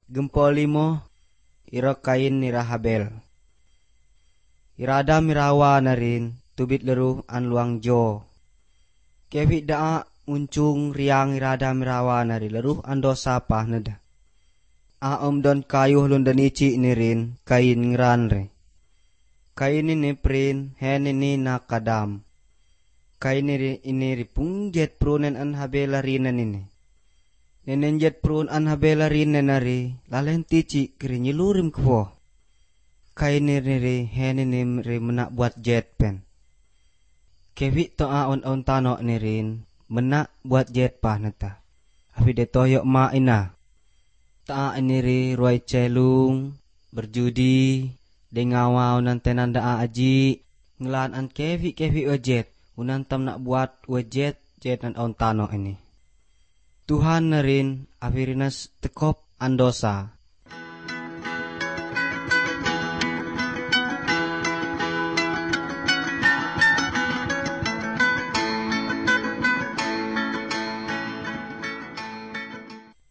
Gempoli mo, iro Kain ni Habel. Irada mirawa na rin, tubit leru an luang jo. Kevi daa uncung riang irada mirawa na rin, leru an dosa pa nada. Aom don kayuh lundan ichi ni rin, Kain ngran re. Kain ini prin, hen ini nakadam. Kain ini ripung jet prunen an Habel rinan ini. Nenen jet prun an Habel rinan nari, lalen tici kiri nyilurim kwo. Kain ini hen ini menak buat jet pen. Kevi to aon tano ni rin, menak buat jet pah nata. Afi de toyok ma ina. Ta ini ri ruai celung, berjudi, dengawaw nan tenanda aji, ngelan an kevi ojet, unan tam nak buat ojet jet an tano ini. Tuhan na rin, afirinas tekop an dosa,